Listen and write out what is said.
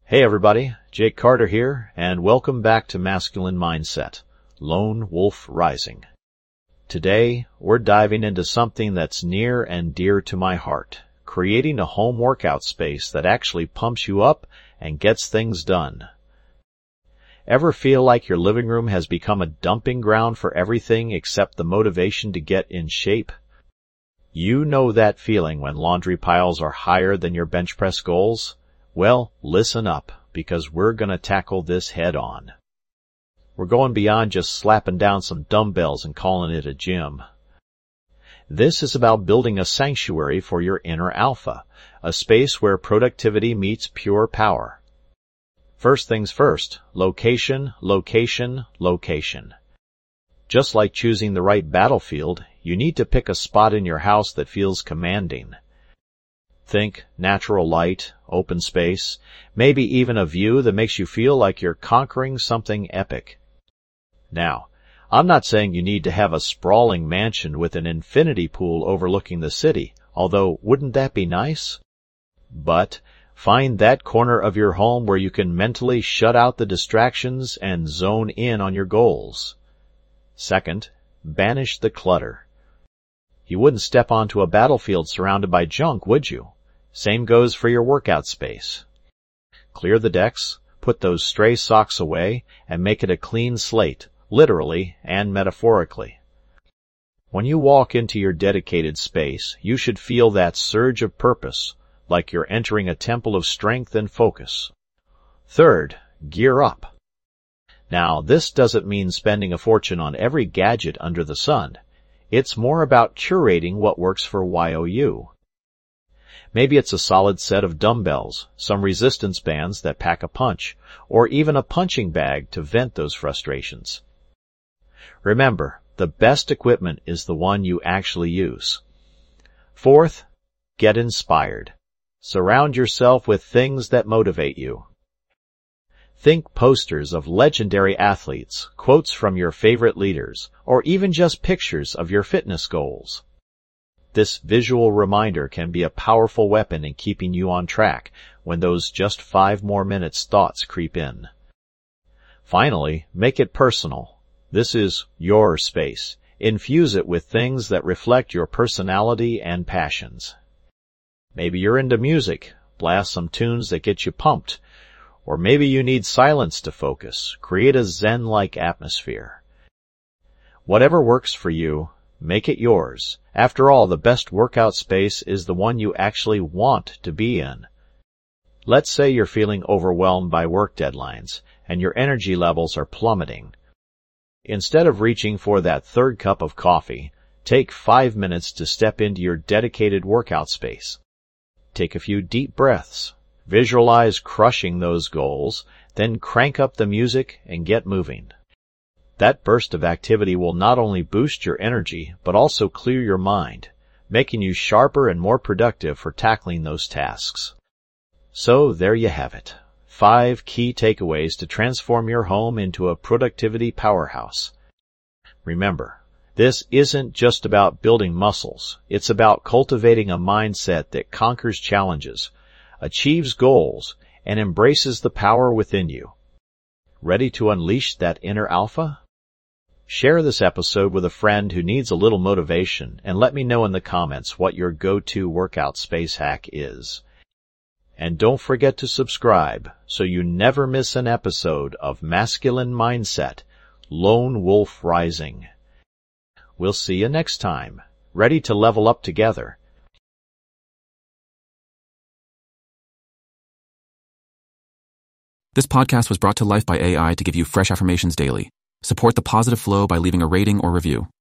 Hey everybody, Jake Carter here, and welcome back to Masculine Mindset, Lone Wolf Rising. Today, we're diving into something that's near and dear to my heart, creating a home workout space that actually pumps you up and gets things done. Ever feel like your living room has become a dumping ground for everything except the motivation to get in shape? You know that feeling when laundry piles are higher than your bench press goals? Well, listen up, because we're going to tackle this head on. We're going beyond just slapping down some dumbbells and calling it a gym. This is about building a sanctuary for your inner alpha, a space where productivity meets pure power. First things first, location, location, location. Just like choosing the right battlefield, you need to pick a spot in your house that feels commanding. Think natural light, open space, maybe even a view that makes you feel like you're conquering something epic. Now, I'm not saying you need to have a sprawling mansion with an infinity pool overlooking the city, although wouldn't that be nice? But find that corner of your home where you can mentally shut out the distractions and zone in on your goals. Second, banish the clutter. You wouldn't step onto a battlefield surrounded by junk, would you? Same goes for your workout space. Clear the decks, put those stray socks away, and make it a clean slate, literally and metaphorically. When you walk into your dedicated space, you should feel that surge of purpose, like you're entering a temple of strength and focus. Third, gear up. Now, this doesn't mean spending a fortune on every gadget under the sun. It's more about curating what works for YOU. Maybe it's a solid set of dumbbells, some resistance bands that pack a punch, or even a punching bag to vent those frustrations. Remember, the best equipment is the one you actually use. Fourth, get inspired. Surround yourself with things that motivate you. Think posters of legendary athletes, quotes from your favorite leaders, or even just pictures of your fitness goals. This visual reminder can be a powerful weapon in keeping you on track when those just 5 more minutes thoughts creep in. Finally, make it personal. This is your space. Infuse it with things that reflect your personality and passions. Maybe you're into music. Blast some tunes that get you pumped. Or maybe you need silence to focus. Create a zen-like atmosphere. Whatever works for you, make it yours. After all, the best workout space is the one you actually want to be in. Let's say you're feeling overwhelmed by work deadlines, and your energy levels are plummeting. Instead of reaching for that third cup of coffee, take 5 minutes to step into your dedicated workout space. Take a few deep breaths. Visualize crushing those goals, then crank up the music and get moving. That burst of activity will not only boost your energy, but also clear your mind, making you sharper and more productive for tackling those tasks. So there you have it. 5 key takeaways to transform your home into a productivity powerhouse. Remember, this isn't just about building muscles. It's about cultivating a mindset that conquers challenges, achieves goals, and embraces the power within you. Ready to unleash that inner alpha? Share this episode with a friend who needs a little motivation, and let me know in the comments what your go-to workout space hack is. And don't forget to subscribe so you never miss an episode of Masculine Mindset, Lone Wolf Rising. We'll see you next time, ready to level up together. This podcast was brought to life by AI to give you fresh affirmations daily. Support the positive flow by leaving a rating or review.